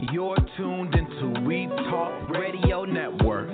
You're tuned into We Talk Radio Network.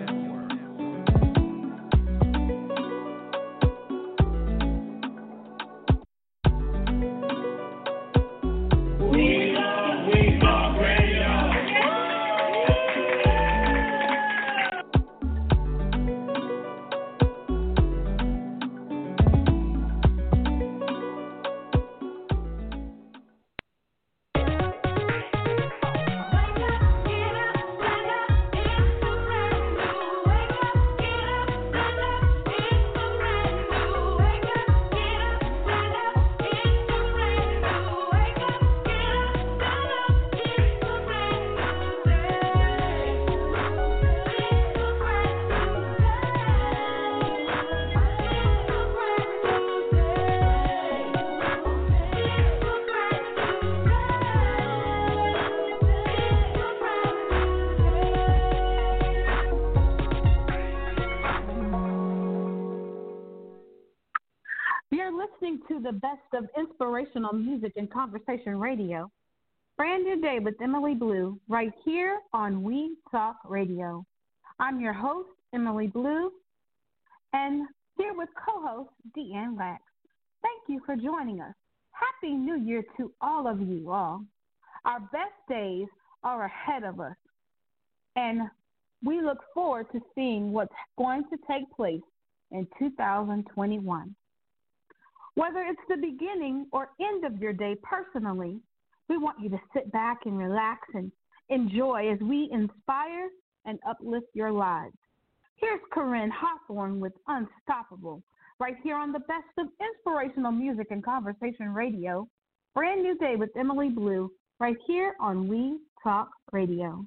The best of inspirational music and conversation radio. Brand new day with Emily Blue right here on We Talk Radio. I'm your host, Emily Blue, and here with co-host Deanne Lax. Thank you for joining us. Happy New Year to all of you all. Our best days are ahead of us, and we look forward to seeing what's going to take place in 2021. Whether it's the beginning or end of your day personally, we want you to sit back and relax and enjoy as we inspire and uplift your lives. Here's Corinne Hawthorne with Unstoppable, right here on the best of inspirational music and conversation radio. Brand new day with Emily Blue, right here on We Talk Radio.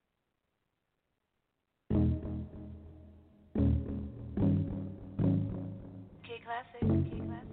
K-Classic.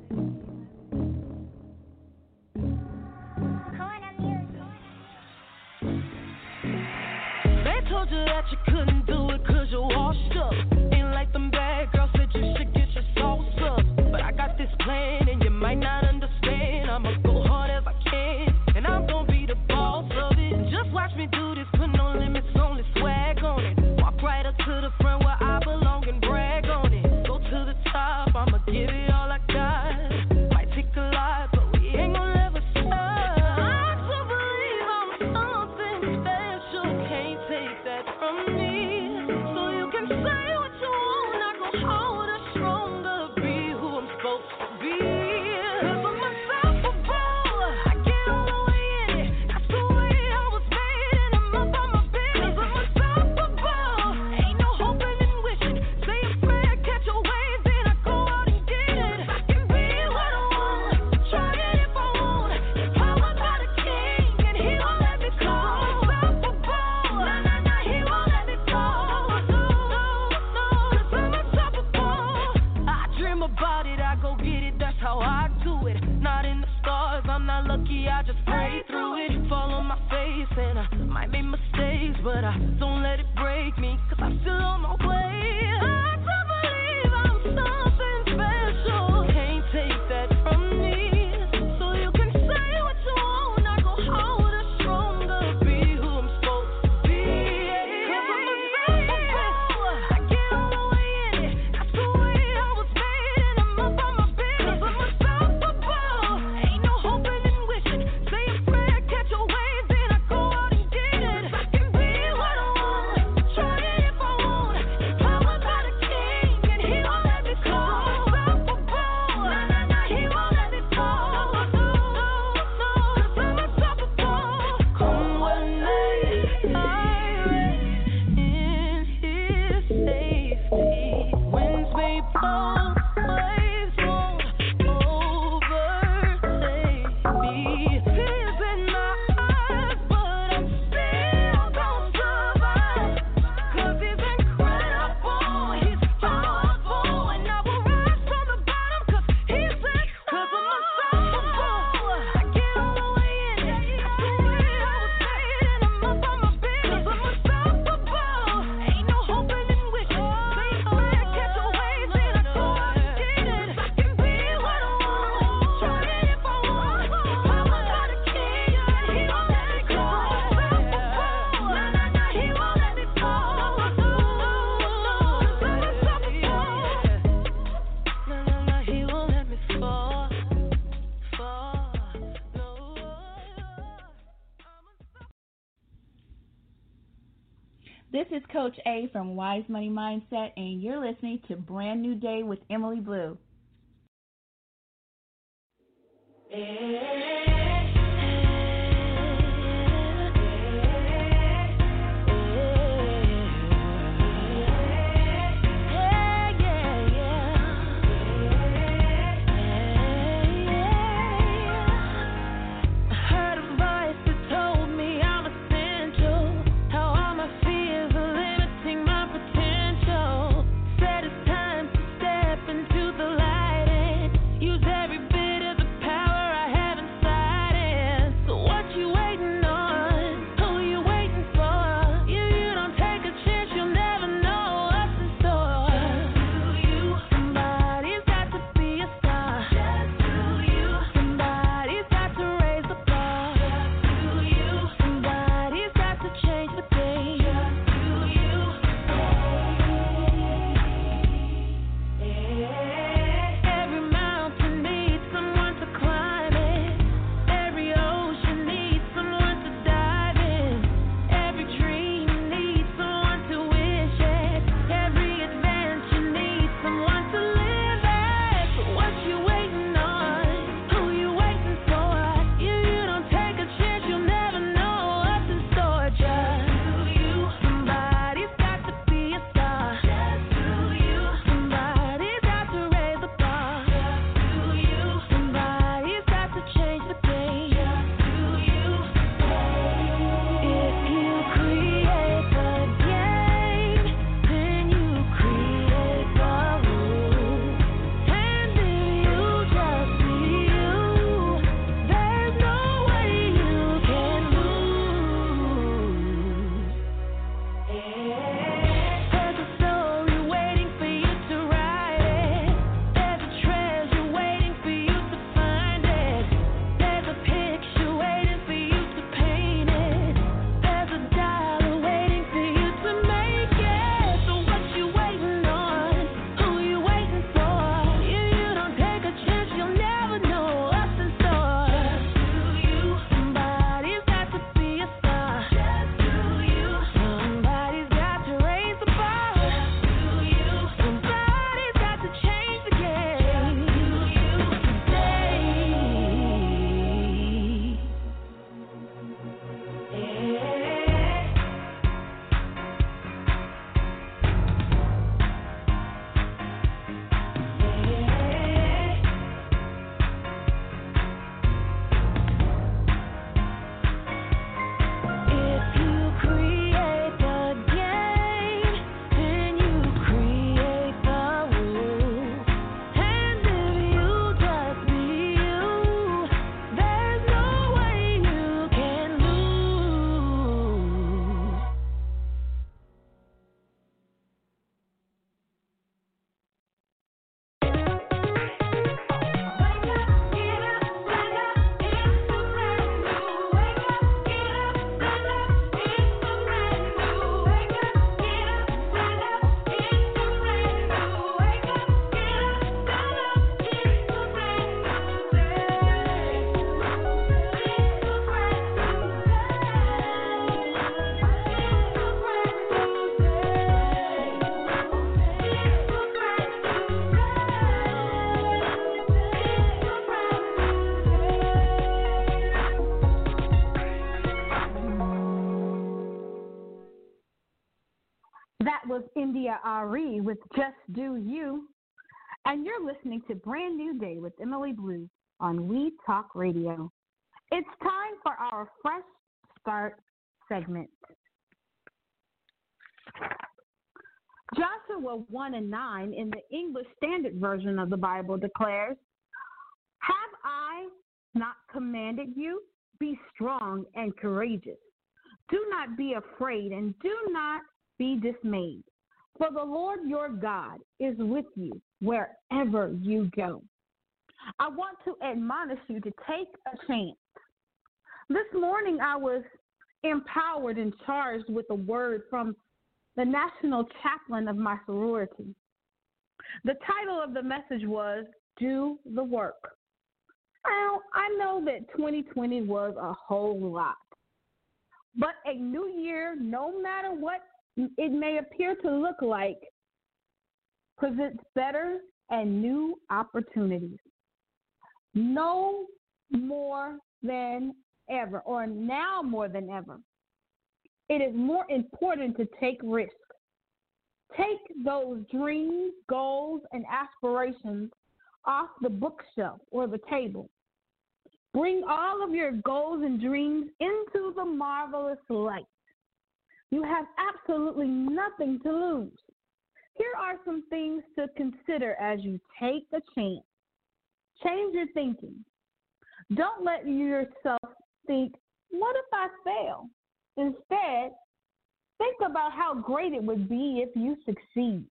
Told you that you couldn't do it cause you're washed up. Ain't like them bad girls said you should get your sauce up. But I got this plan and you might not understand. I'ma go hard as I can and I'm gonna be the boss of it. Just watch me do this, put no limits on it, swag on it. Walk right up to the front where I belong and brag on it. Go to the top, I'ma give it all I got. Might take a lot, but we ain't gonna ever stop. I still believe I'm something special, can't take that from me. So you can say what you want, I go harder, stronger, be who I'm supposed to be. 'Cause I'm unstoppable, I get all the way in it. That's the way I was made and I'm up on my business. 'Cause I'm unstoppable, ain't no hoping and wishing. Say a prayer, catch a wave, then I go out and get it. I can be what I want, try it if I want. Powered by the king and he won't let me go. Unstoppable, nah, he won't let me go. No, 'cause I'm unstoppable. I dream about it, I go get it, that's how I do it. Not in the stars, I'm not lucky, I just pray through it. Fall on my face and I might make mistakes, but I don't let it break me, 'cause I'm still on my way. I still believe I'm something special, can't take that from me. So you can say what you want, I go harder, stronger, be who I'm supposed to be. 'Cause I'm unstoppable, I get all the way in it. That's the way I was made and I'm up on my business. 'Cause I'm unstoppable, ain't no hoping and wishing. Say a prayer, catch a wave, then I go out and get it. I can be what I want, try it if I want. Powered by the king and This is Coach A from Wise Money Mindset, and you're listening to Brand New Day with Emily Blue. That was India Ari with Just Do You. And you're listening to Brand New Day with Emily Blue on We Talk Radio. It's time for our Fresh Start segment. Joshua 1:9 in the English Standard Version of the Bible declares, "Have I not commanded you? Be strong and courageous. Do not be afraid and do not be dismayed, for the Lord your God is with you wherever you go." I want to admonish you to take a chance. This morning I was empowered and charged with a word from the national chaplain of my sorority. The title of the message was Do the Work. Now, I know that 2020 was a whole lot, but a new year, no matter what it may appear to look like presents better and new opportunities. No more than ever, or now more than ever, it is more important to take risks. Take those dreams, goals, and aspirations off the bookshelf or the table. Bring all of your goals and dreams into the marvelous light. You have absolutely nothing to lose. Here are some things to consider as you take a chance. Change your thinking. Don't let yourself think, what if I fail? Instead, think about how great it would be if you succeed.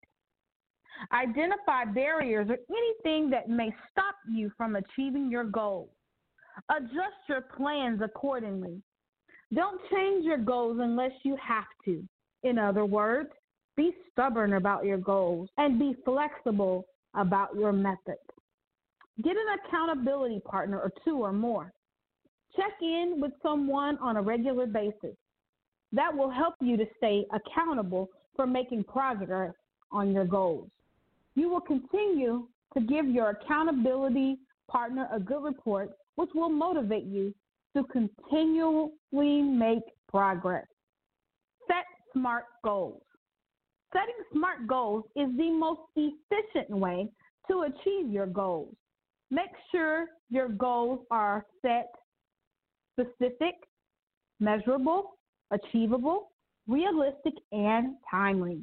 Identify barriers or anything that may stop you from achieving your goals. Adjust your plans accordingly. Don't change your goals unless you have to. In other words, be stubborn about your goals and be flexible about your methods. Get an accountability partner or two or more. Check in with someone on a regular basis. That will help you to stay accountable for making progress on your goals. You will continue to give your accountability partner a good report, which will motivate you to continually make progress. Set SMART goals. Setting SMART goals is the most efficient way to achieve your goals. Make sure your goals are set specific, measurable, achievable, realistic, and timely.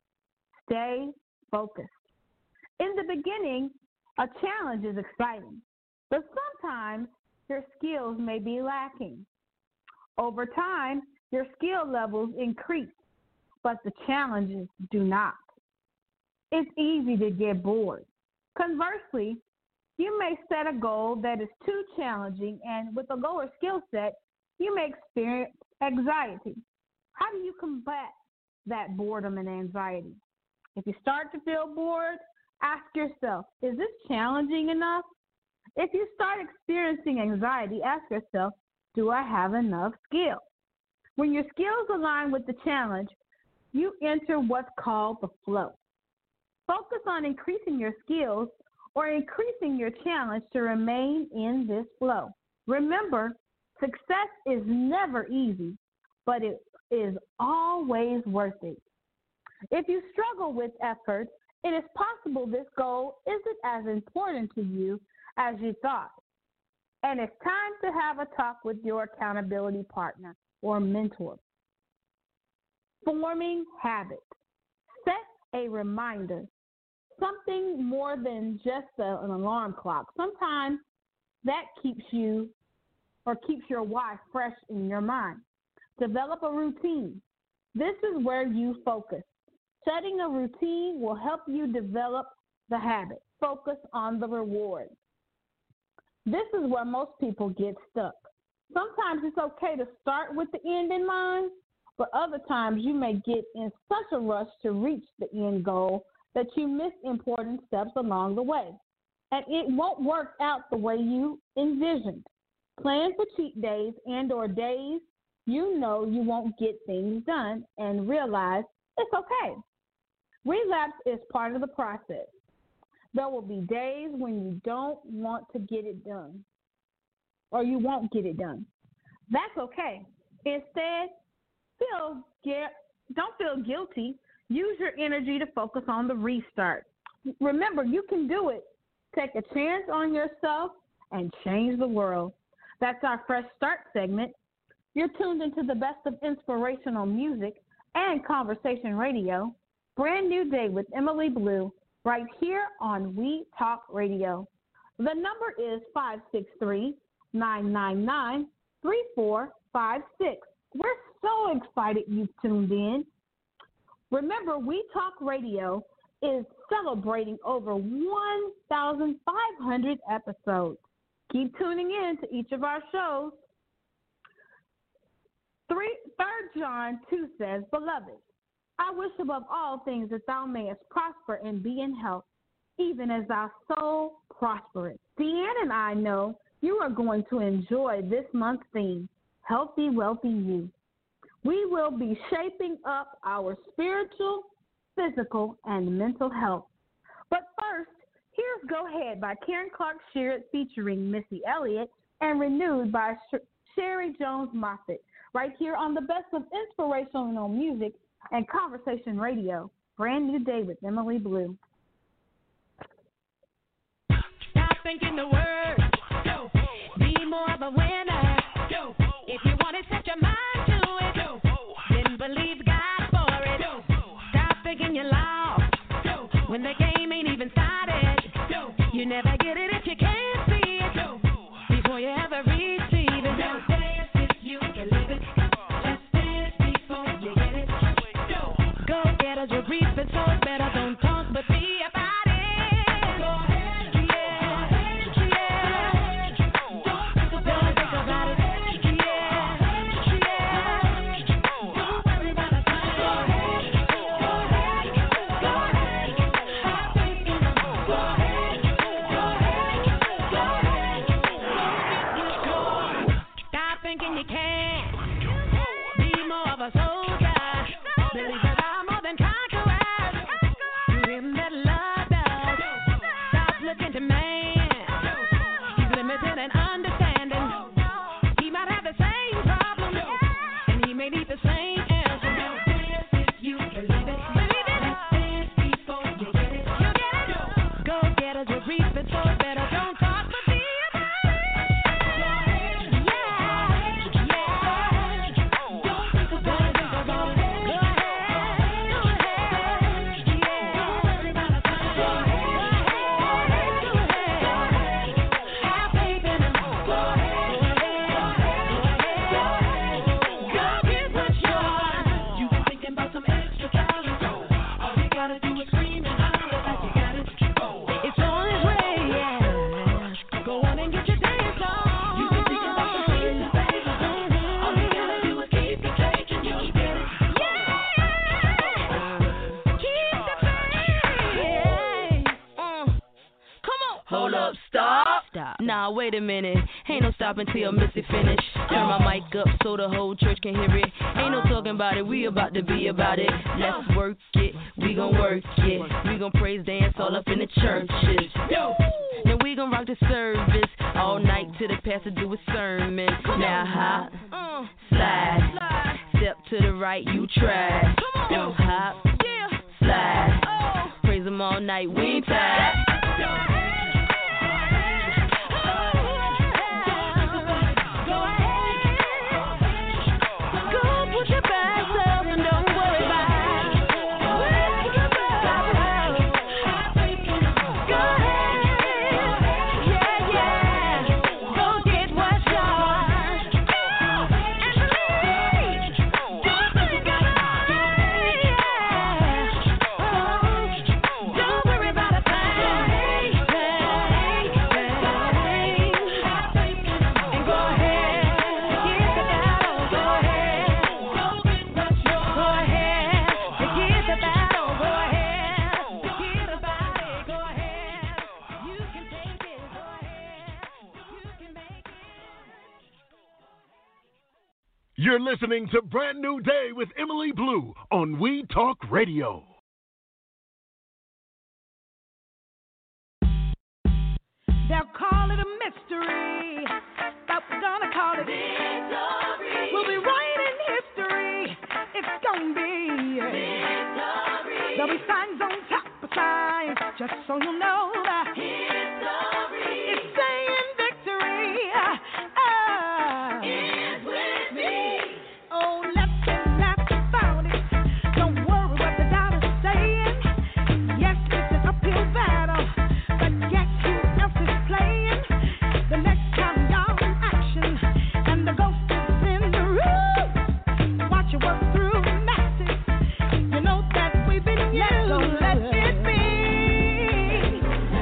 Stay focused. In the beginning, a challenge is exciting, but sometimes your skills may be lacking. Over time, your skill levels increase, but the challenges do not. It's easy to get bored. Conversely, you may set a goal that is too challenging, and with a lower skill set, you may experience anxiety. How do you combat that boredom and anxiety? If you start to feel bored, ask yourself, is this challenging enough? If you start experiencing anxiety, ask yourself, do I have enough skill? When your skills align with the challenge, you enter what's called the flow. Focus on increasing your skills or increasing your challenge to remain in this flow. Remember, success is never easy, but it is always worth it. If you struggle with effort, it is possible this goal isn't as important to you as you thought. And it's time to have a talk with your accountability partner or mentor. Forming habits. Set a reminder, something more than just an alarm clock. Sometimes that keeps you or keeps your why fresh in your mind. Develop a routine. This is where you focus. Setting a routine will help you develop the habit. Focus on the reward. This is where most people get stuck. Sometimes it's okay to start with the end in mind, but other times you may get in such a rush to reach the end goal that you miss important steps along the way. And it won't work out the way you envisioned. Plan for cheat days and or days you know you won't get things done and realize it's okay. Relapse is part of the process. There will be days when you don't want to get it done or you won't get it done. That's okay. Instead, don't feel guilty. Use your energy to focus on the restart. Remember, you can do it. Take a chance on yourself and change the world. That's our Fresh Start segment. You're tuned into the best of inspirational music and conversation radio. Brand New Day with Emily Blue, right here on We Talk Radio. The number is 563-999-3456. We're so excited you've tuned in. Remember, We Talk Radio is celebrating over 1,500 episodes. Keep tuning in to each of our shows. 3 John 2 says, Beloved, I wish above all things that thou mayest prosper and be in health, even as thy soul prospereth. Deanne and I know you are going to enjoy this month's theme, Healthy, Wealthy You. We will be shaping up our spiritual, physical, and mental health. But first, here's Go Ahead by Karen Clark Sheard featuring Missy Elliott and Renewed by Sherry Jones Moffett, right here on the best of inspirational music and conversation radio. Brand New Day with Emily Blue. Stop thinking the words. Be more of a winner. If you want it, set your mind to it. Then believe God for it. Stop thinking you're lost when the game ain't even started. You never get it if you can't see it before you ever receive it. Now dance if you believe it. Let's dance before you get it. Go get us your brief and so better. Don't talk but be about it. Nah, wait a minute. Ain't no stopping till Missy finish. Turn my mic up so the whole church can hear it. Ain't no talking about it, we about to be about it. Let's work it, we gon' work it. We gon' praise dance all up in the churches. Then we gon' rock the service all night till the pastor do a sermon. Now hop, slide, step to the right, you try. Now hop, slide, praise him all night, we ain't tired. You're listening to Brand New Day with Emily Blue on We Talk Radio. They'll call it a mystery, but we're gonna call it victory. We'll be writing history. It's gonna be victory. There'll be signs on top of signs, just so you know that history is saying victory. Is with me. Oh, let's get laugh about it. Don't worry what the doctor's saying. Yes, it's an uphill battle, but guess who else is playing? The next time y'all in action, and the ghost is in the room. Watch it work through masses. You know that we've been used. So let it be.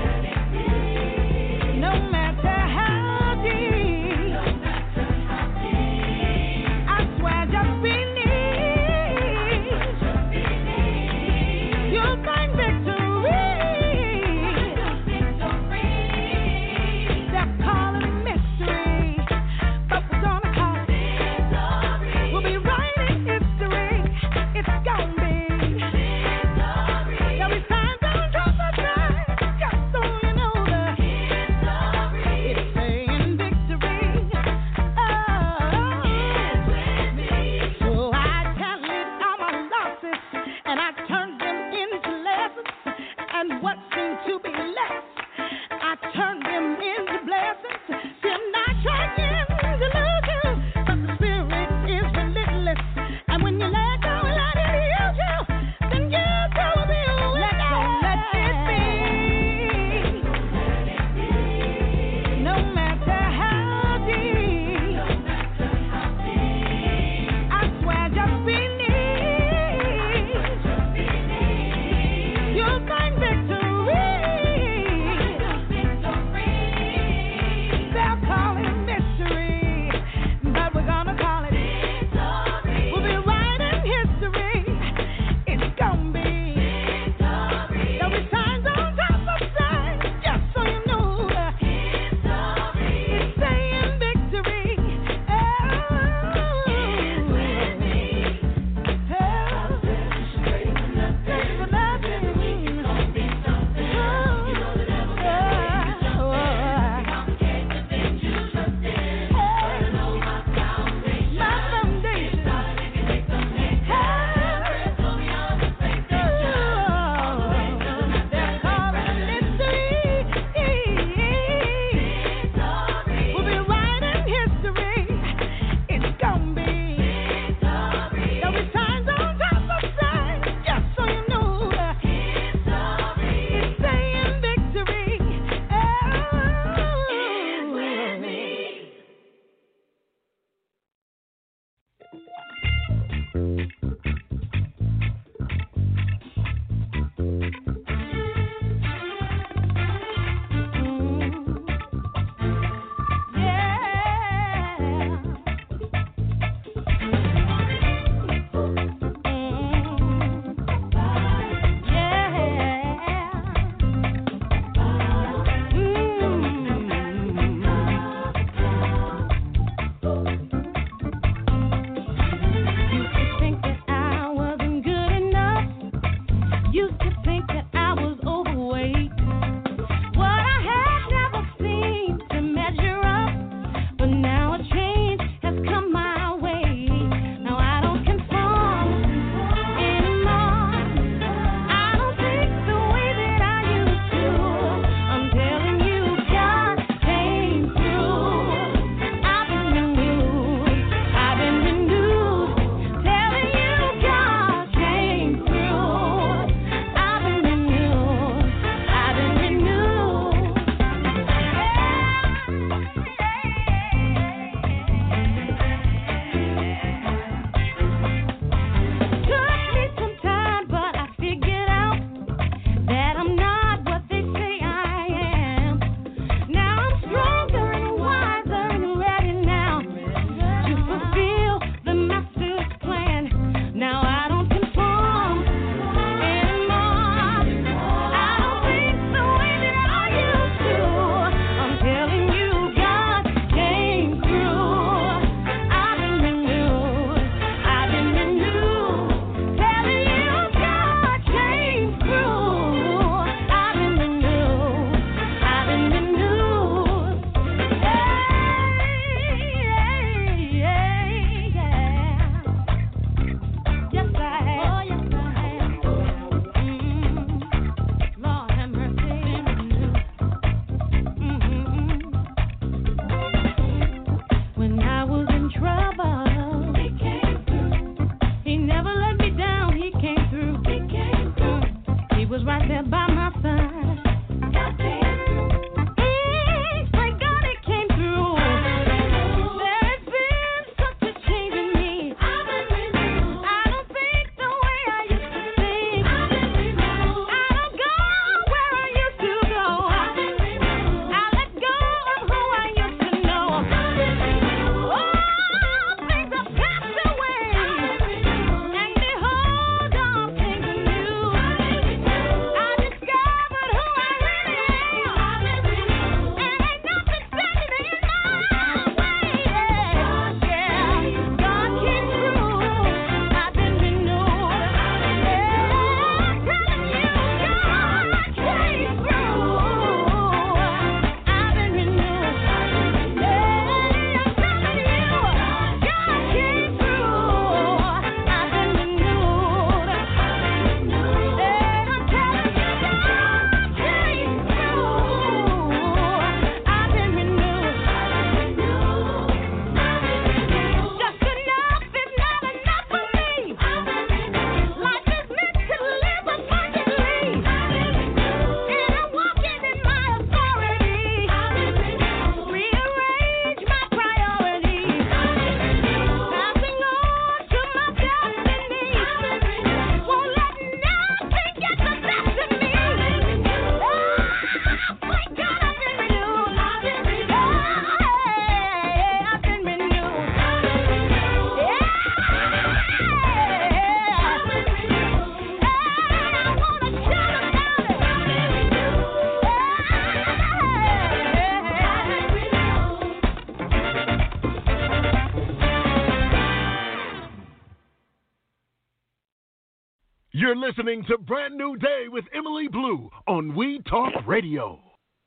You're listening to Brand New Day with Emily Blue on We Talk Radio.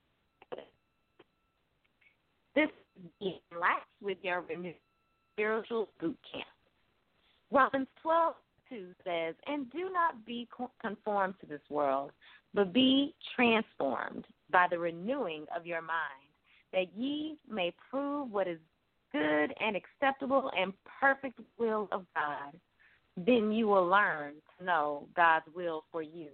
This is Relax with your renewed spiritual boot camp. Romans 12:2 says, "And do not be conformed to this world, but be transformed by the renewing of your mind, that ye may prove what is good and acceptable and perfect will of God. Then you will learn to know God's will for you,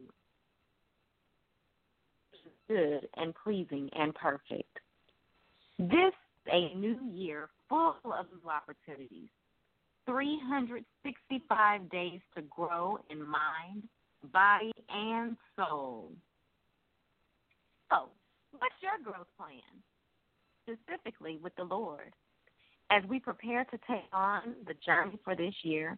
which is good and pleasing and perfect." This is a new year full of new opportunities. 365 days to grow in mind, body, and soul. So, what's your growth plan, specifically with the Lord? As we prepare to take on the journey for this year,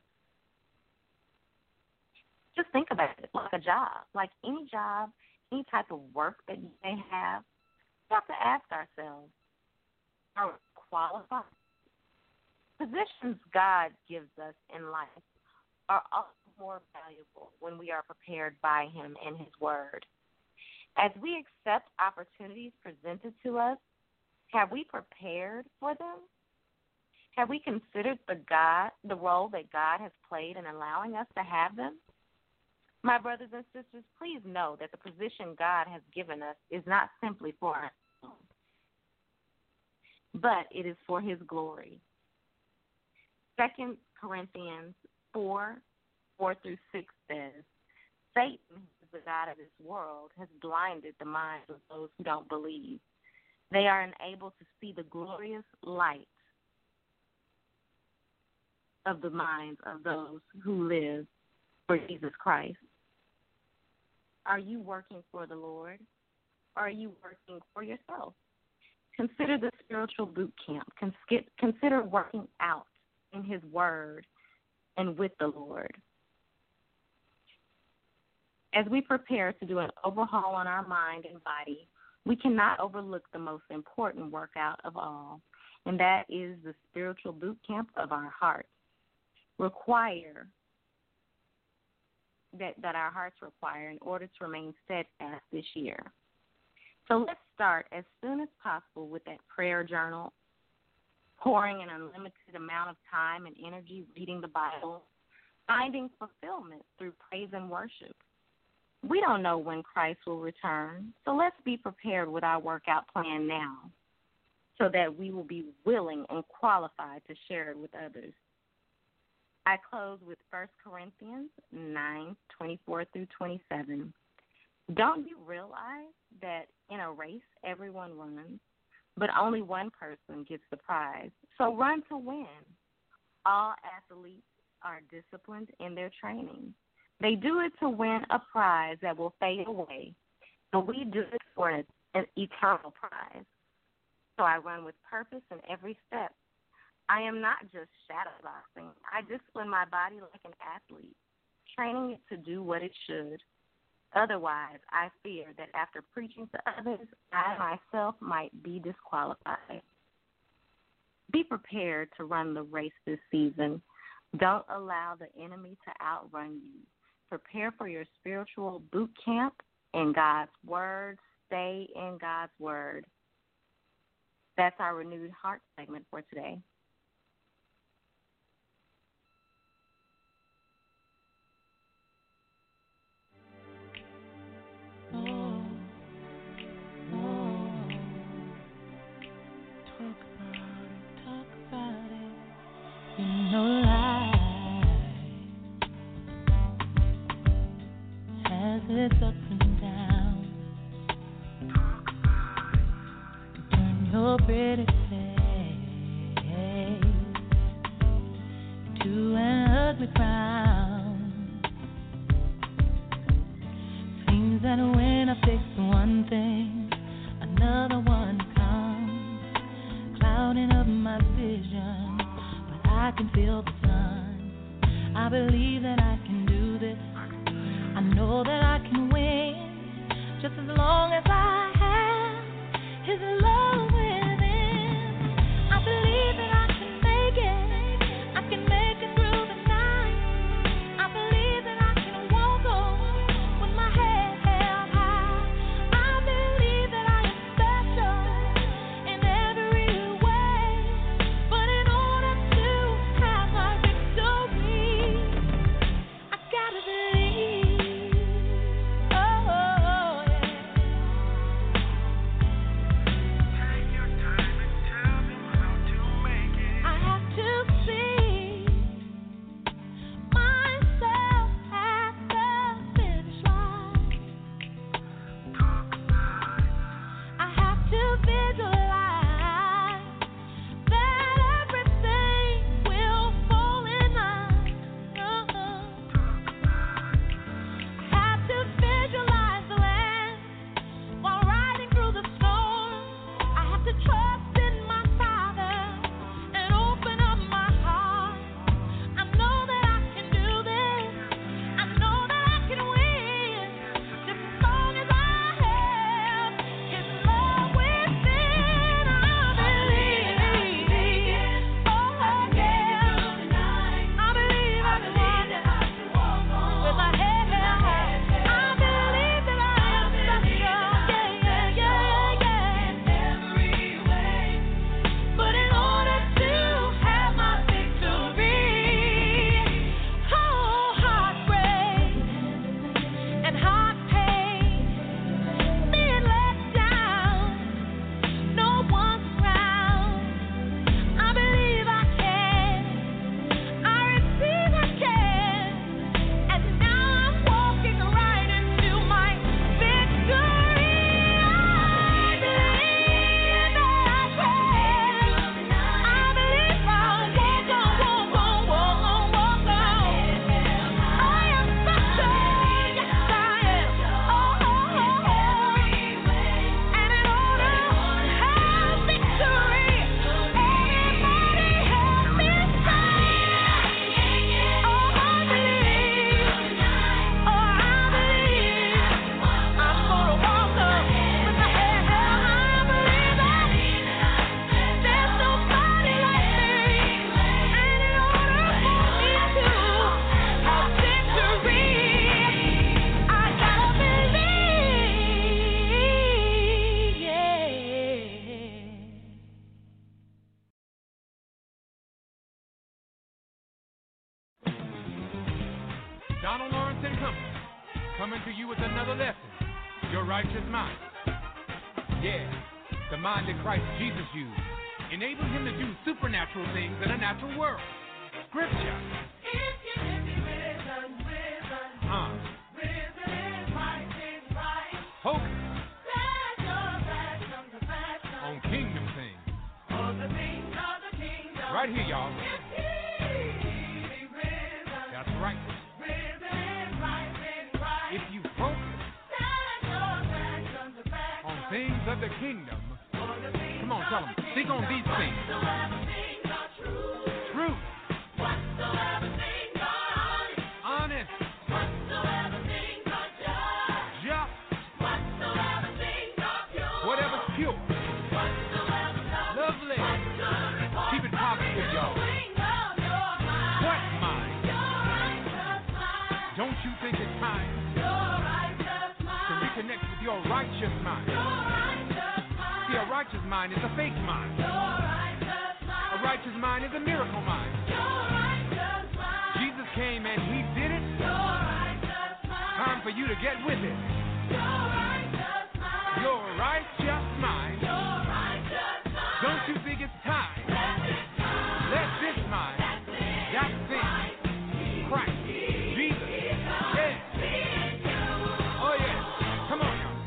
just think about it like a job, like any job, any type of work that you may have. We have to ask ourselves, are we qualified? Positions God gives us in life are also more valuable when we are prepared by Him and His Word. As we accept opportunities presented to us, have we prepared for them? Have we considered the role that God has played in allowing us to have them? My brothers and sisters, please know that the position God has given us is not simply for our own, but it is for His glory. 2 Corinthians 4:4-6 says, Satan, who is the God of this world, has blinded the minds of those who don't believe. They are unable to see the glorious light of the minds of those who live for Jesus Christ. Are you working for the Lord, or are you working for yourself? Consider the spiritual boot camp. Consider working out in His Word and with the Lord. As we prepare to do an overhaul on our mind and body, we cannot overlook the most important workout of all, and that is the spiritual boot camp of our hearts. That our hearts require in order to remain steadfast this year. So let's start as soon as possible with that prayer journal, pouring an unlimited amount of time and energy reading the Bible, finding fulfillment through praise and worship. We don't know when Christ will return, so let's be prepared with our workout plan now so that we will be willing and qualified to share it with others. I close with 1 Corinthians 9:24-27. Don't you realize that in a race everyone runs, but only one person gets the prize? So run to win. All athletes are disciplined in their training. They do it to win a prize that will fade away, but we do it for an eternal prize. So I run with purpose in every step. I am not just shadowboxing. I discipline my body like an athlete, training it to do what it should. Otherwise, I fear that after preaching to others, I myself might be disqualified. Be prepared to run the race this season. Don't allow the enemy to outrun you. Prepare for your spiritual boot camp in God's Word. Stay in God's Word. That's our Renewed Heart segment for today. It's up and down. Turn your pretty face to an ugly frown. Seems that when I fix one thing, another one comes, clouding up my vision. But I can feel the sun. I believe that I can do this. I know that I can win, just as long as I have His love within. I believe that I can make it. I can make it through the night. I believe that I can walk on with my head held high. I believe that I am special in every way. But in order to have my victory, I gotta believe. Donald Lawrence and Company, coming to you with another lesson, your righteous mind. Yeah, the mind that Christ Jesus used, enabling him to do supernatural things in a natural world. Scripture. Focus on kingdom things. Right here, y'all. That's right. If you focus on things of the kingdom, come on, tell them. Think on these things. Truth. Honest. Just. Whatever's pure. Lovely. Keep it positive, y'all. What mind? Don't you think it's time to reconnect with your righteous mind? See, a righteous mind is a faith mind. A righteous mind is a miracle mind. Jesus came and he did it. Time for you to get with it. Your righteous mind. Don't you think it's time? Let this mind, that thing, Christ, Jesus, yeah. Oh yeah, come on now.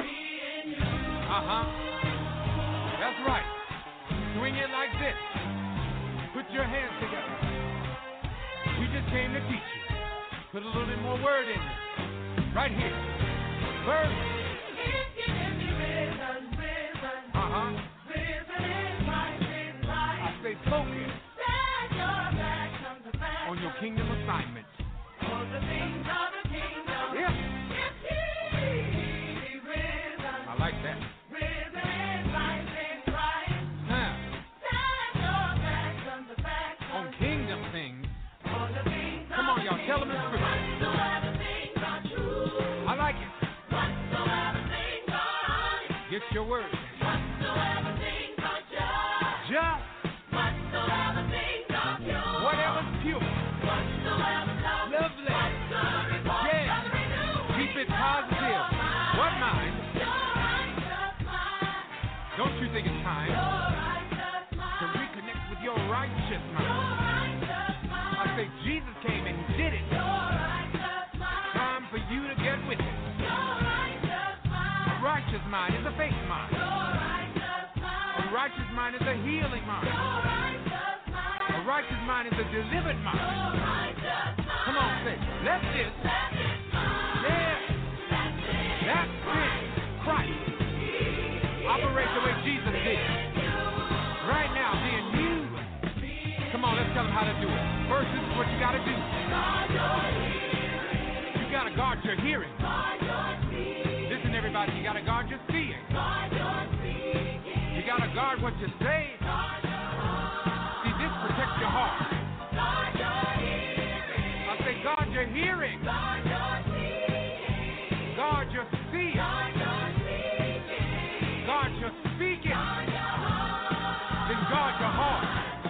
That's right. Swing it like this. Put your hands together. We just came to teach you. Put a little bit more word in it. Right here. Verse. I say focus on your kingdom assignment. Yeah. I like that. On kingdom things. Come on, y'all. Tell them the scripture. I like it. Get your word. Just. Whatever's pure. Lovely. Yeah. Keep it positive. What mind? Don't you think it's time to reconnect with your righteous mind? I say Jesus came and he did it. Time for you to get with it. A righteous mind is a faith mind. A righteous mind is a healing mind. A righteous mind is a delivered mind. Come on, say, let this. Yeah. That's it. Christ. Operate the way Jesus did. Right now, being used. Come on, let's tell them how to do it. First, this is what you got to do. You got to guard your hearing. Listen, everybody, you got to guard your seeing. You got to guard what you say. See, this protects your heart. I say, guard your hearing. Guard your seeing. Guard your speaking. Then guard your heart.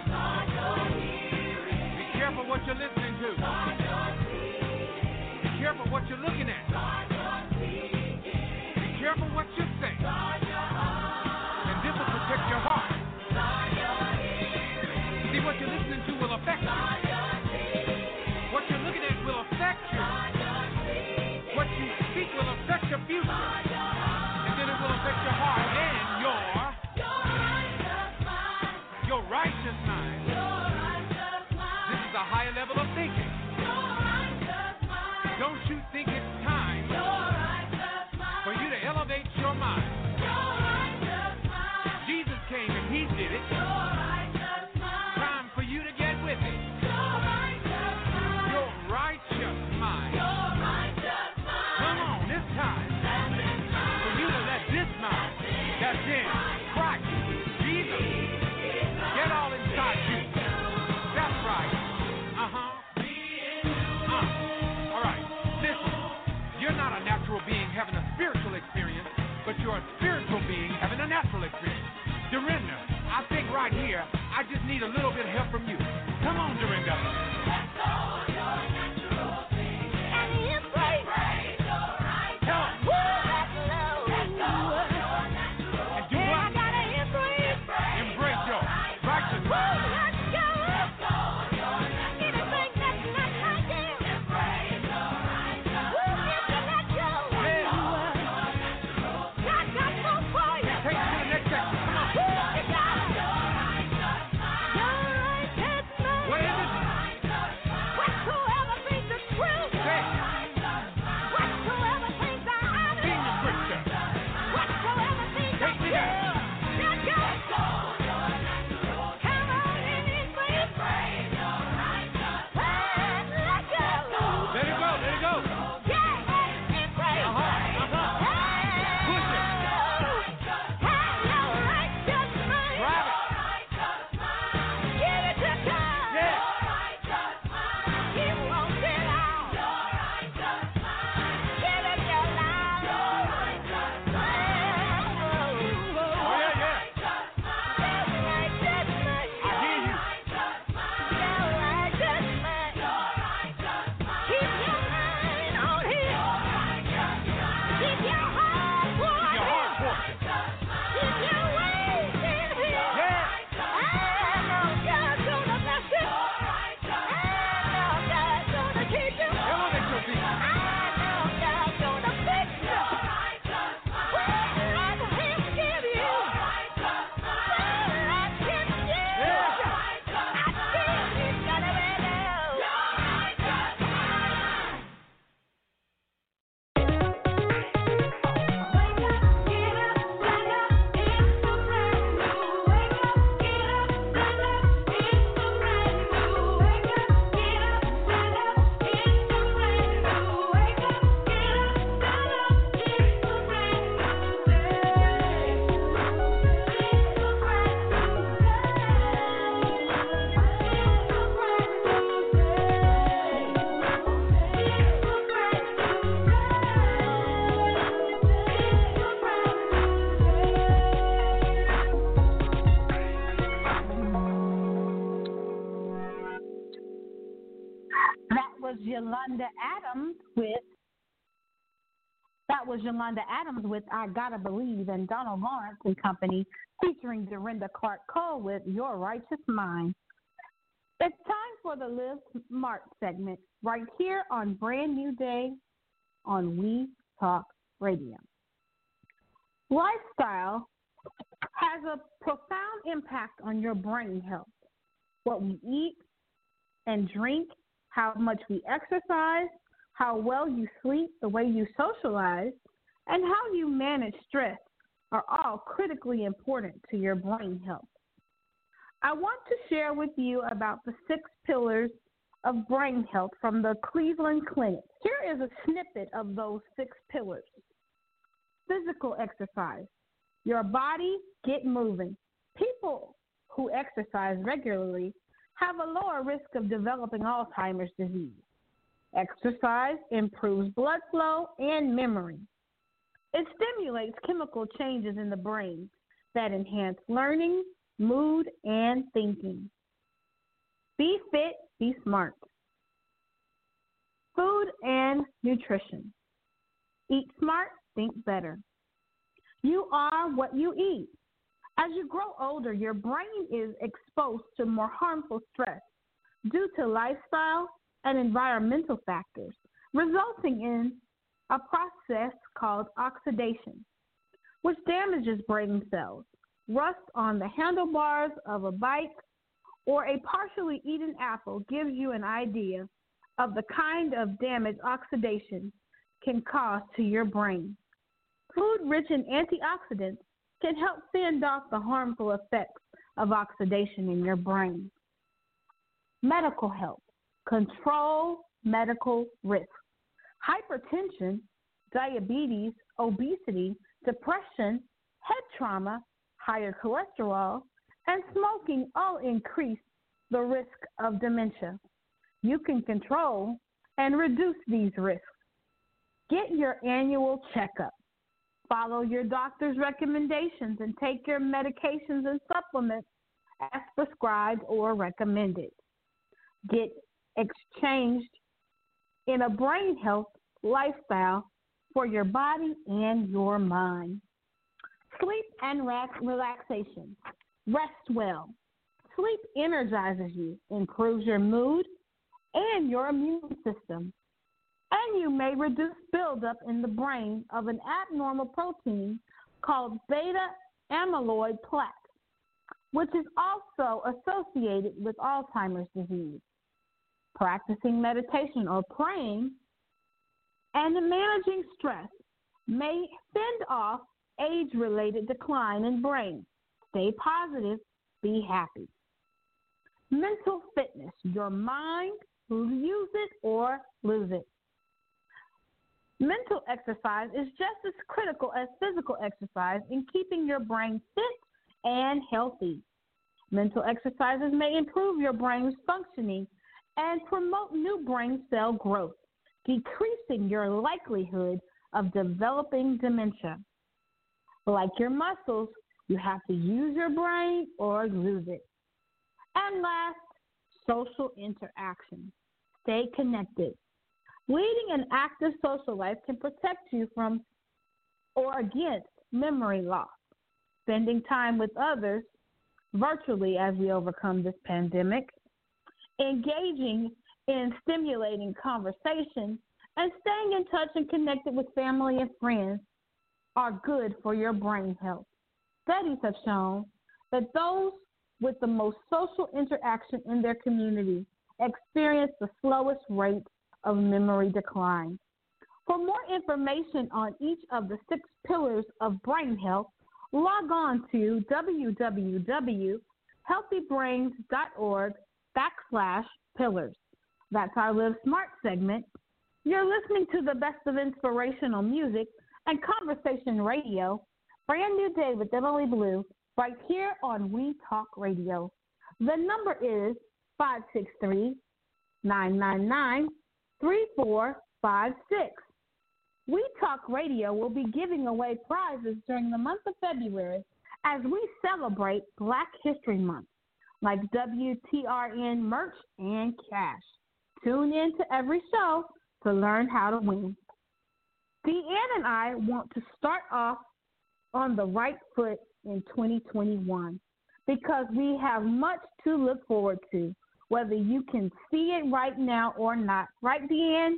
Be careful what you're listening to. Be careful what you're looking at. Be careful what you say. And this will protect your heart. See, what you're listening to will affect you. What you're looking at will affect you. What you speak will affect your future. And then it will affect your heart and your righteous mind. This is a higher level of thinking. Don't you think it's time for you to elevate your mind? Jesus came and he did it. Time for you to get with it. Your righteous mind. Come on, this time. For you to let this mind that's in Christ, Jesus, get all inside you. That's right. All right. Listen. Yolanda Adams with I Gotta Believe, and Donald Lawrence and Company featuring Dorinda Clark Cole with Your Righteous Mind. It's time for the Live Smart segment right here on Brand New Day on We Talk Radio. Lifestyle has a profound impact on your brain health. What we eat and drink, how much we exercise, how well you sleep, the way you socialize, and how you manage stress are all critically important to your brain health. I want to share with you about the 6 pillars of brain health from the Cleveland Clinic. Here is a snippet of those 6 pillars. Physical exercise. Your body, get moving. People who exercise regularly have a lower risk of developing Alzheimer's disease. Exercise improves blood flow and memory. It stimulates chemical changes in the brain that enhance learning, mood, and thinking. Be fit, be smart. Food and nutrition. Eat smart, think better. You are what you eat. As you grow older, your brain is exposed to more harmful stress due to lifestyle and environmental factors, resulting in a process called oxidation, which damages brain cells. Rust on the handlebars of a bike or a partially eaten apple gives you an idea of the kind of damage oxidation can cause to your brain. Food rich in antioxidants can help fend off the harmful effects of oxidation in your brain. Medical health. Control medical risks. Hypertension, diabetes, obesity, depression, head trauma, higher cholesterol, and smoking all increase the risk of dementia. You can control and reduce these risks. Get your annual checkup. Follow your doctor's recommendations and take your medications and supplements as prescribed or recommended. Get exchanged in a brain health lifestyle for your body and your mind. Sleep and relaxation. Rest well. Sleep energizes you, improves your mood and your immune system. And you may reduce buildup in the brain of an abnormal protein called beta amyloid plaque, which is also associated with Alzheimer's disease. Practicing meditation or praying and managing stress may fend off age-related decline in brain. Stay positive, be happy. Mental fitness, your mind, use it or lose it. Mental exercise is just as critical as physical exercise in keeping your brain fit and healthy. Mental exercises may improve your brain's functioning and promote new brain cell growth, decreasing your likelihood of developing dementia. Like your muscles, you have to use your brain or lose it. And last, social interaction. Stay connected. Leading an active social life can protect you from or against memory loss. Spending time with others virtually as we overcome this pandemic, engaging in stimulating conversation, and staying in touch and connected with family and friends are good for your brain health. Studies have shown that those with the most social interaction in their community experience the slowest rate of memory decline. For more information on each of the 6 pillars of brain health, log on to www.healthybrains.org/pillars. That's our Live Smart segment. You're listening to the best of inspirational music and conversation radio. Brand New Day with Emily Blue, right here on We Talk Radio. The number is 563-999-3456. We Talk Radio will be giving away prizes during the month of February as we celebrate Black History Month, like WTRN merch and cash. Tune in to every show to learn how to win. Deanne and I want to start off on the right foot in 2021 because we have much to look forward to, whether you can see it right now or not. Right, Deanne?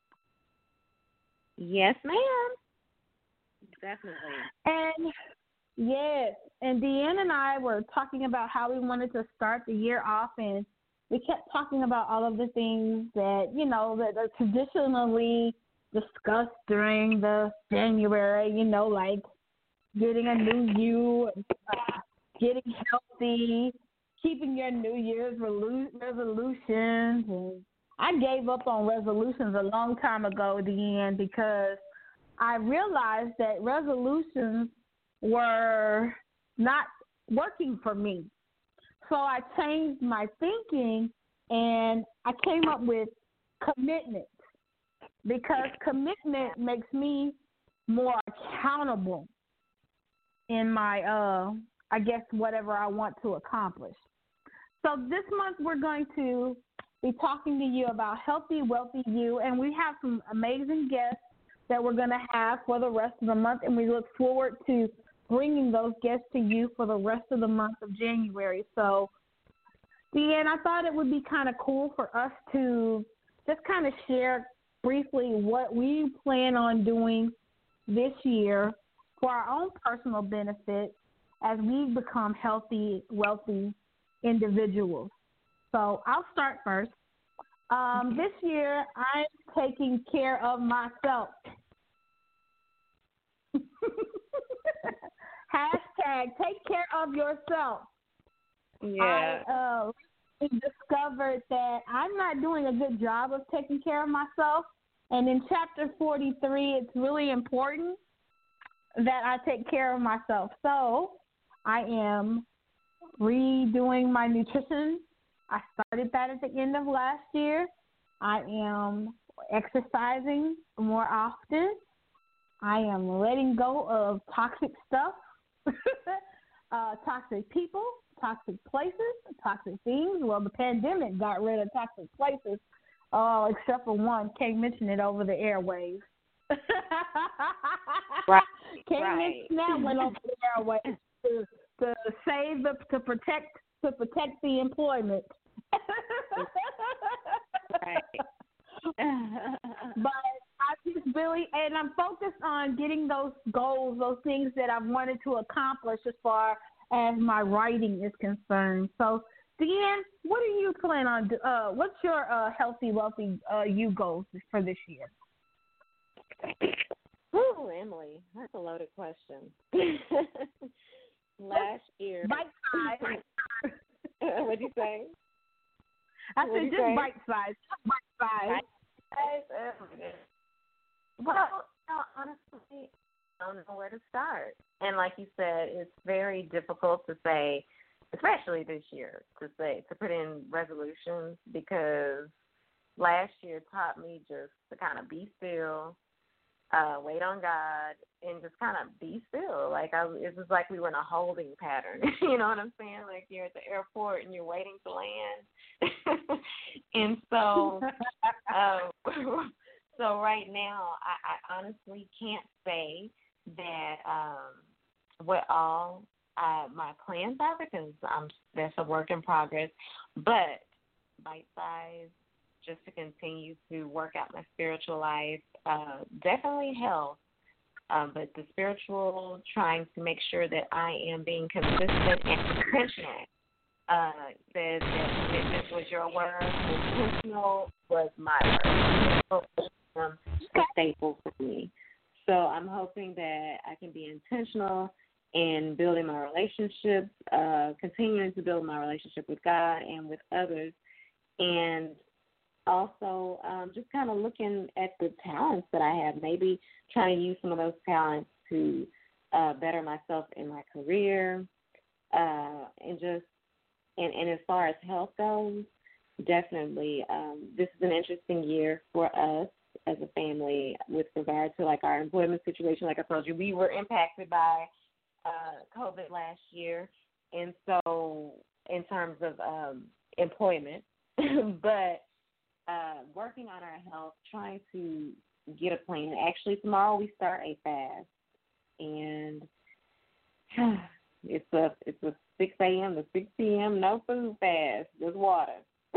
Yes, ma'am. Definitely. And yes, and Deanne and I were talking about how we wanted to start the year off, and we kept talking about all of the things that, you know, that are traditionally discussed during the January, you know, like getting a new you, getting healthy, keeping your New Year's resolutions. And I gave up on resolutions a long time ago, Deanne, because I realized that resolutions were not working for me. So I changed my thinking, and I came up with commitment, because commitment makes me more accountable in my, I guess, whatever I want to accomplish. So this month we're going to be talking to you about Healthy, Wealthy You, and we have some amazing guests that we're going to have for the rest of the month, and we look forward to bringing those guests to you for the rest of the month of January. So, Deanne, I thought it would be kind of cool for us to just kind of share briefly what we plan on doing this year for our own personal benefit as we become healthy, wealthy individuals. So I'll start first. This year, I'm taking care of myself. Hashtag take care of yourself. Yeah. I discovered that I'm not doing a good job of taking care of myself. And in chapter 43, it's really important that I take care of myself. So I am redoing my nutrition. I started that at the end of last year. I am exercising more often. I am letting go of toxic stuff, toxic people, toxic places, toxic things. Well, the pandemic got rid of toxic places, except for one. Can't mention it over the airwaves. Right. Can't mention that one over the airwaves to save to protect the employment. Right. But I just really, and I'm focused on getting those goals, those things that I've wanted to accomplish as far as my writing is concerned. So, Deanne, what do you plan on? What's your healthy, wealthy you goals for this year? Ooh, Emily, that's a loaded question. Last year. Bite size. What'd you say? I said just bite size. Bite size. Well, honestly, I don't know where to start. And like you said, it's very difficult to say, especially this year, to put in resolutions, because last year taught me just to kind of be still, wait on God, and just kind of be still. Like it was like we were in a holding pattern. You know what I'm saying? Like you're at the airport and you're waiting to land. And so, so right now, I honestly can't say that what all my plans are, because that's a work in progress. But bite size, just to continue to work out my spiritual life, definitely health. But the spiritual, trying to make sure that I am being consistent and intentional. Says that commitment was your word, intentional was my word. A staple for me. So I'm hoping that I can be intentional in building my relationships, continuing to build my relationship with God and with others, and also just kind of looking at the talents that I have, maybe trying to use some of those talents to better myself in my career, and just, and as far as health goes, definitely this is an interesting year for us as a family with regard to like our employment situation. Like I told you, we were impacted by COVID last year, and so in terms of employment, but working on our health, trying to get a plan. Actually, tomorrow we start a fast, and it's a 6 a.m. to 6 p.m. no food fast, just water.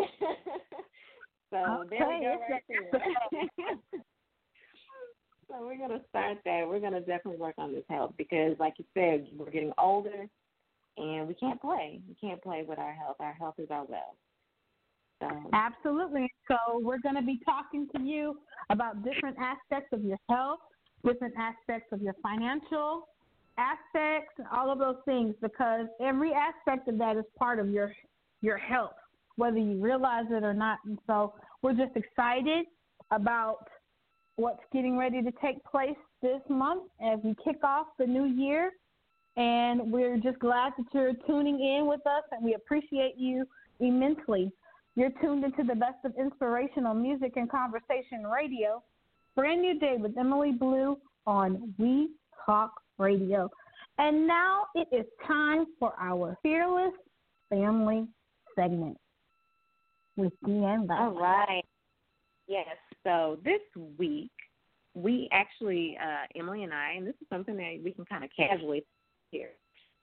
So there we go right there. So we're going to start that. We're going to definitely work on this health because, like you said, we're getting older, and we can't play. We can't play with our health. Our health is our wealth. So. Absolutely. So we're going to be talking to you about different aspects of your health, different aspects of your financial aspects, all of those things, because every aspect of that is part of your health, whether you realize it or not. And so we're just excited about what's getting ready to take place this month as we kick off the new year. And we're just glad that you're tuning in with us, and we appreciate you immensely. You're tuned into the best of inspirational music and conversation radio. Brand New Day with Emily Blue on We Talk Radio. And now it is time for our Fearless Family segment with Deanne Leslie. All right. Yes. So this week, we actually, Emily and I, and this is something that we can kind of casually hear,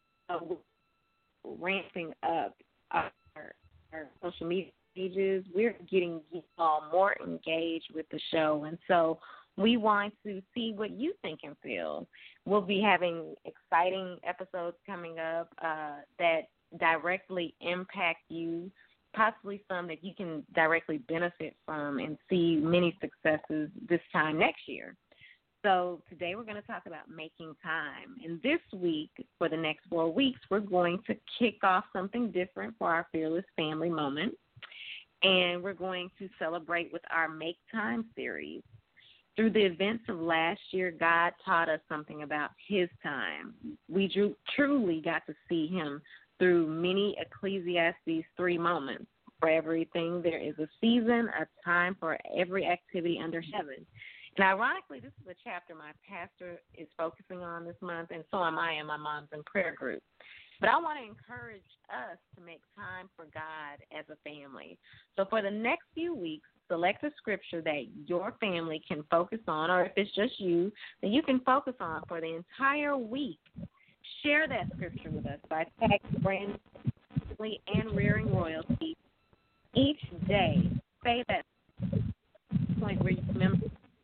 ramping up our social media pages. We're getting you all more engaged with the show, and so we want to see what you think and feel. We'll be having exciting episodes coming up that directly impact you, possibly some that you can directly benefit from and see many successes this time next year. So today we're going to talk about making time. And this week, for the next 4 weeks, we're going to kick off something different for our Fearless Family moment. And we're going to celebrate with our Make Time series. Through the events of last year, God taught us something about his time. We truly got to see him through many Ecclesiastes 3 moments. For everything, there is a season, a time for every activity under heaven. And ironically, this is a chapter my pastor is focusing on this month, and so am I in my Moms in Prayer group. But I want to encourage us to make time for God as a family. So for the next few weeks, select a scripture that your family can focus on, or if it's just you, that you can focus on for the entire week. Share that scripture with us by tagging Brand New and Rearing Royalty each day. Say that point where you remember.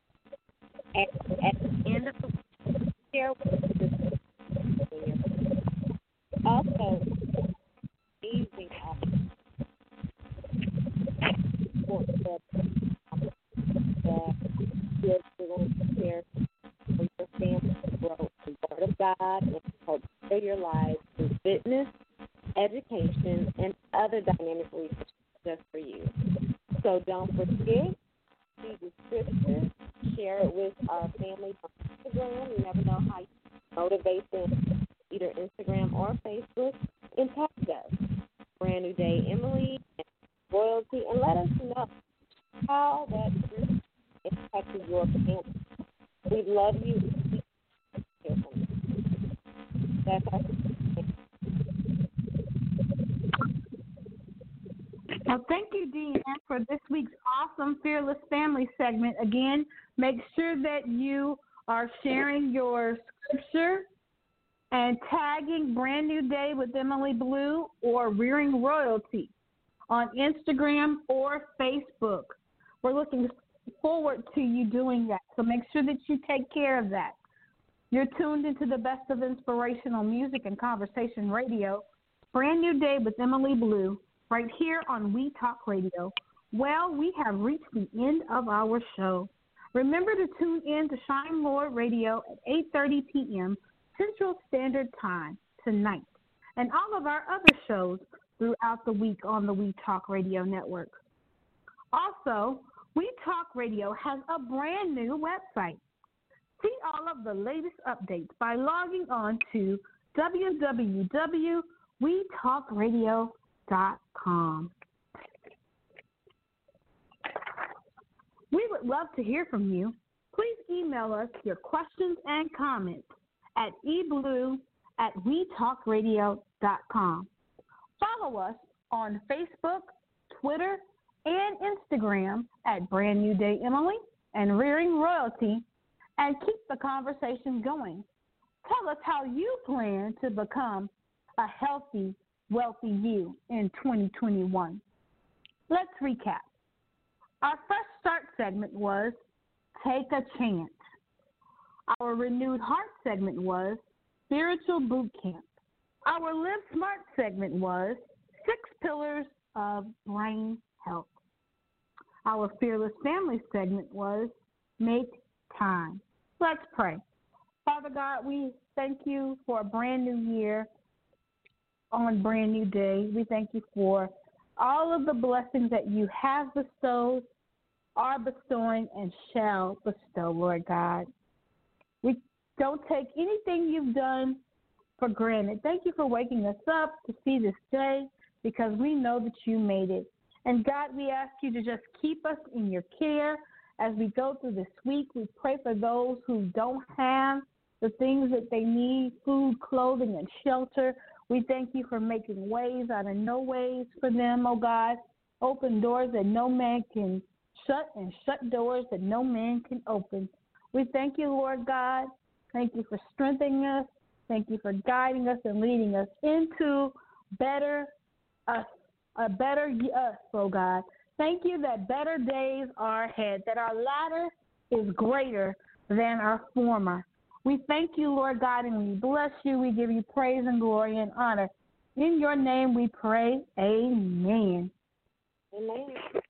At the end of the week, share with us. Also, easing up for the you're going to share for your family to grow the Word of God and help share your lives through fitness, education, and other dynamic resources just for you. So don't forget, see the scripture, share it with our family on Instagram. You never know how you motivate them, either Instagram or Facebook, and tag us, Brand New Day Emily and Royalty, and let us know how that scripture impacted your family. We love you. Hear from you. That's our Well, thank you, Deanne, for this week's awesome Fearless Family segment. Again, make sure that you are sharing your scripture and tagging Brand New Day with Emily Blue or Rearing Royalty on Instagram or Facebook. We're looking forward to you doing that, so make sure that you take care of that. You're tuned into the best of inspirational music and conversation radio, Brand New Day with Emily Blue, right here on We Talk Radio. Well, we have reached the end of our show. Remember to tune in to Shine Lord Radio at 8:30 p.m. Central Standard Time tonight, and all of our other shows throughout the week on the We Talk Radio network. Also, We Talk Radio has a brand new website. See all of the latest updates by logging on to www.wetalkradio.com. We would love to hear from you. Please email us your questions and comments at eblue@wetalkradio.com. Follow us on Facebook, Twitter, and Instagram at Brand New Day Emily and Rearing Royalty, and keep the conversation going. Tell us how you plan to become a healthy, wealthy you in 2021. Let's recap. Our Fresh Start segment was Take a Chance. Our Renewed Heart segment was Spiritual Boot Camp. Our Live Smart segment was 6 Pillars of Brain Health. Our Fearless Family segment was Make Time. Let's pray. Father God, we thank you for a brand new year on Brand New Day. We thank you for all of the blessings that you have bestowed, are bestowing, and shall bestow, Lord God. We don't take anything you've done for granted. Thank you for waking us up to see this day, because we know that you made it. And God, we ask you to just keep us in your care as we go through this week. We pray for those who don't have the things that they need, food, clothing, and shelter. We thank you for making ways out of no ways for them, oh God. Open doors that no man can shut, and shut doors that no man can open. We thank you, Lord God. Thank you for strengthening us. Thank you for guiding us and leading us into better us, a better us, oh God. Thank you that better days are ahead, that our latter is greater than our former. We thank you, Lord God, and we bless you. We give you praise and glory and honor. In your name we pray, amen. Amen.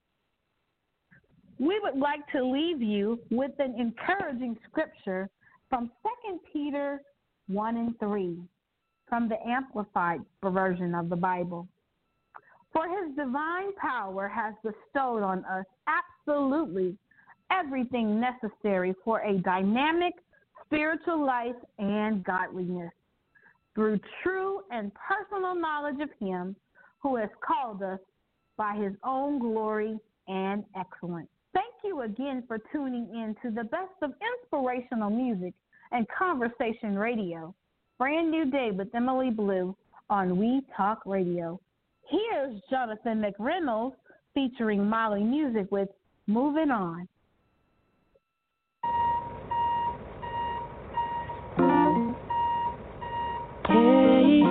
We would like to leave you with an encouraging scripture from 2 Peter 1 and 3, from the Amplified version of the Bible. For his divine power has bestowed on us absolutely everything necessary for a dynamic spiritual life and godliness through true and personal knowledge of him who has called us by his own glory and excellence. Thank you again for tuning in to the best of inspirational music and conversation radio. Brand New Day with Emily Blue on We Talk Radio. Here's Jonathan McReynolds featuring Molly Music with Moving On. Hey,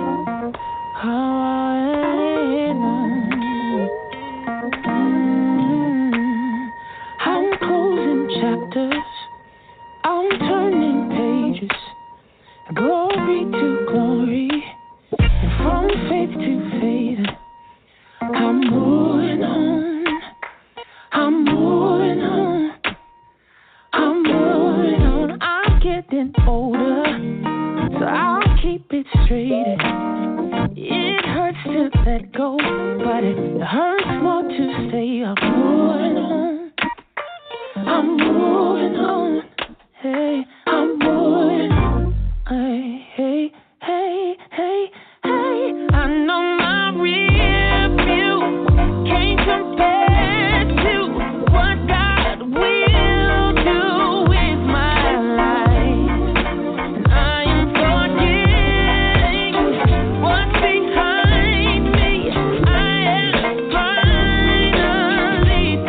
I'm closing chapters, I'm turning pages, glory to glory, and from faith to faith. I'm moving on, I'm moving on, I'm moving on. I'm getting older, so I'll keep it straight. It hurts to let go, but it hurts more to stay. I'm moving on, I'm moving on. Hey, I'm moving on. Hey, hey, hey, hey, hey. I know my real view can't compare to what God will do with my life. And I am forgetting what's behind me. I have finally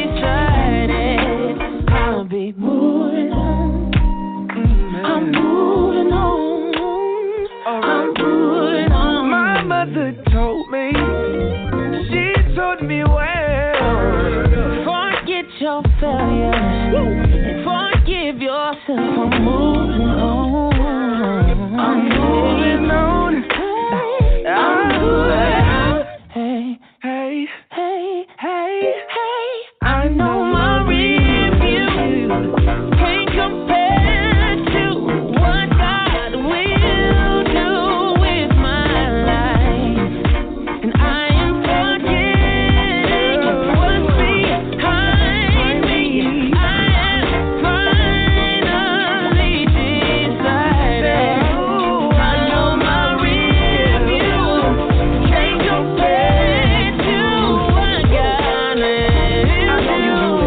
decided I'll be moving on. I'm moving on. I'm moving on. My mother told me, she told me, well, Forget your failures and forgive yourself. I'm moving on. I'm moving on. I'm moving on. Hey, Hey, hey, hey, hey. I know my review can't compare to what God will do with my life. And I am forgetting what's behind me. I have finally decided. I know my review can't compare to what God will do.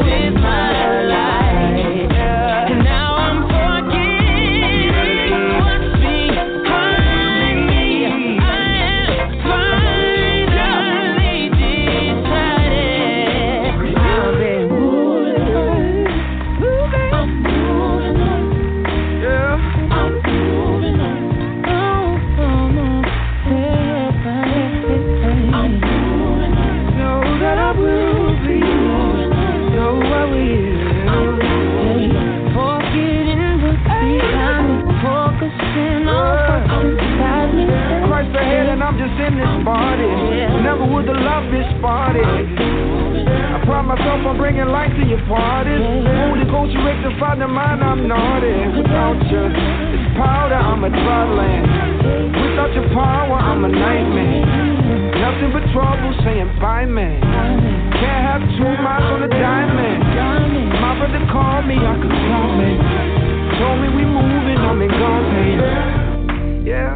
just in this party. Never would the love this party. I pride myself on bringing light to your parties. Holy Ghost, you rectify the mind, I'm naughty. Without you, it's powder, I'm a dry land. Without your power, I'm a nightmare. Nothing but trouble saying bye, man. Can't have two miles on a diamond. My brother called me, I could call me. Told me we moving, I'm in God's hand. Yeah.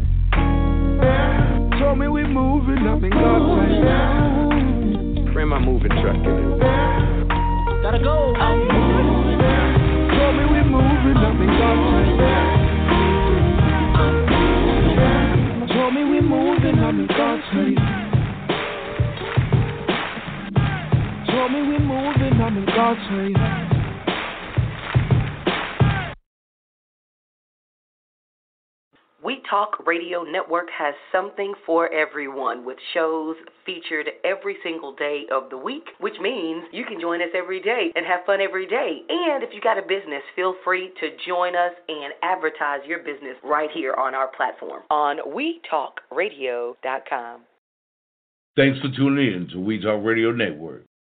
Told me we moving, I'm in God's hand. Bring my moving truck in. Gotta go. Told me we moving, I'm in God's hand. Told me we moving, I'm in God's hand. Told me we moving, I'm in God's hand. We Talk Radio Network has something for everyone with shows featured every single day of the week, which means you can join us every day and have fun every day. And if you got a business, feel free to join us and advertise your business right here on our platform on WeTalkRadio.com. Thanks for tuning in to We Talk Radio Network.